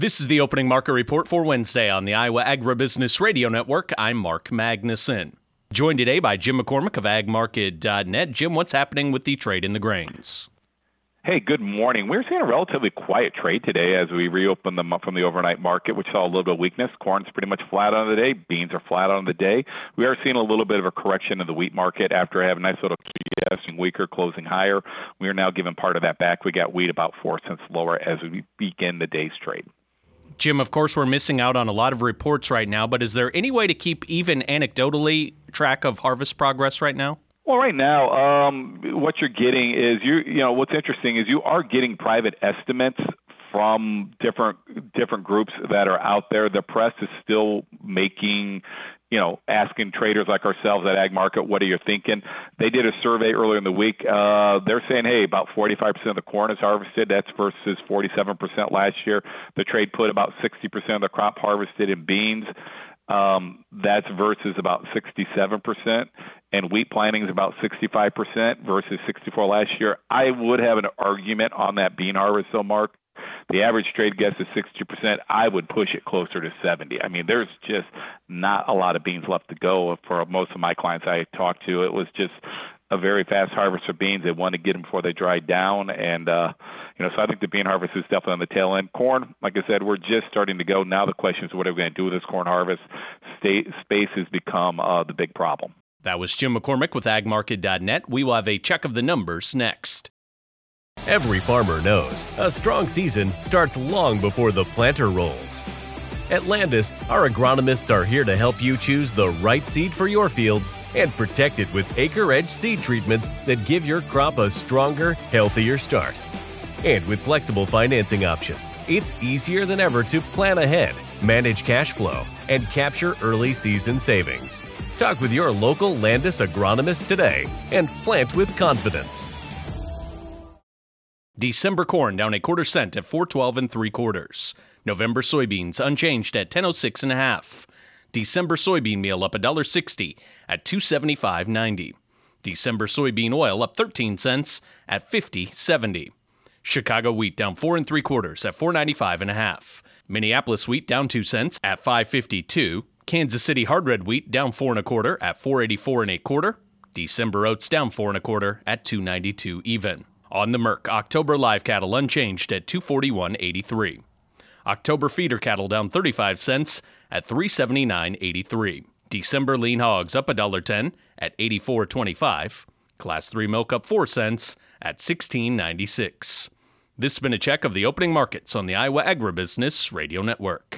This is the opening market report for Wednesday on the Iowa Agribusiness Radio Network. I'm Mark Magnuson. Joined today by Jim McCormick of agmarket.net. Jim, what's happening with the trade in the grains? Hey, good morning. We're seeing a relatively quiet trade today as we reopen from the overnight market, which saw a little bit of weakness. Corn's pretty much flat on the day. Beans are flat on the day. We are seeing a little bit of a correction in the wheat market after having a nice little weaker, closing higher. We are now giving part of that back. We got wheat about 4 cents lower as we begin the day's trade. Jim, of course, we're missing out on a lot of reports right now, but is there any way to keep even anecdotally track of harvest progress right now? Well, right now, what you're getting is what's interesting is you are getting private estimates from different groups that are out there. The press is still making, asking traders like ourselves at Ag Market, what are you thinking? They did a survey earlier in the week. They're saying, hey, about 45% of the corn is harvested. That's versus 47% last year. The trade put about 60% of the crop harvested in beans. That's versus about 67%, and wheat planting is about 65% versus 64% last year. I would have an argument on that bean harvest, though, Mark. The average trade guess is 60%. I would push it closer to 70%. I mean, there's just not a lot of beans left to go for most of my clients I talked to. It was just a very fast harvest of beans. They wanted to get them before they dried down, and so I think the bean harvest is definitely on the tail end. Corn, like I said, we're just starting to go. Now the question is, what are we going to do with this corn harvest? Space has become the big problem. That was Jim McCormick with agmarket.net. We will have a check of the numbers next. Every farmer knows a strong season starts long before the planter rolls. At Landis, our agronomists are here to help you choose the right seed for your fields and protect it with Acre Edge seed treatments that give your crop a stronger, healthier start. And with flexible financing options, it's easier than ever to plan ahead, manage cash flow, and capture early season savings. Talk with your local Landis agronomist today and plant with confidence. December corn down 1/4 cent at $4.12 3/4. November soybeans unchanged at $10.06 1/2. December soybean meal up $1.60 at $2.75.90. December soybean oil up 13 cents at $50.70. Chicago wheat down 4 3/4 at $4.95 1/2. Minneapolis wheat down 2 cents at $5.52. Kansas City hard red wheat down 4 1/4 at $4.84 1/4. December oats down 4 1/4 at $2.92 even. On the Merc, October live cattle unchanged at $241.83. October feeder cattle down 35 cents at $379.83. December lean hogs up $1.10 at $84.25. Class 3 milk up 4 cents at $16.96. This has been a check of the opening markets on the Iowa Agribusiness Radio Network.